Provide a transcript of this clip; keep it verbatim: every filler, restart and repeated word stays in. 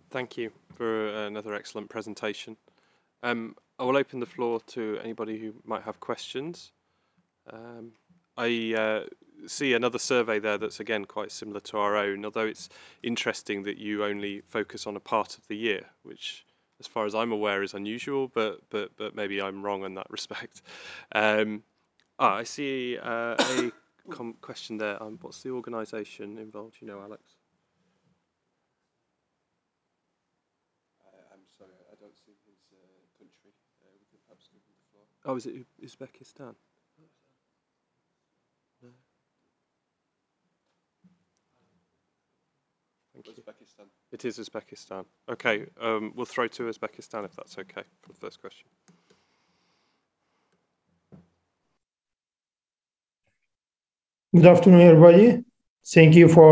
Thank you for another excellent presentation. Um, I will open the floor to anybody who might have questions. Um, I uh, see another survey there that's again quite similar to our own, although it's interesting that you only focus on a part of the year, which, as far as I'm aware, is unusual, but but but maybe I'm wrong in that respect. Um, ah, I see uh, a com- question there. Um, what's the organisation involved? You know, Alex. I'm sorry, I don't see his uh, country. Uh, we could perhaps give him the floor. Oh, is it U- Uzbekistan? No. Thank you. Uzbekistan. It is Uzbekistan. Okay, um, we'll throw to Uzbekistan if that's okay for the first question. Good afternoon, everybody. Thank you for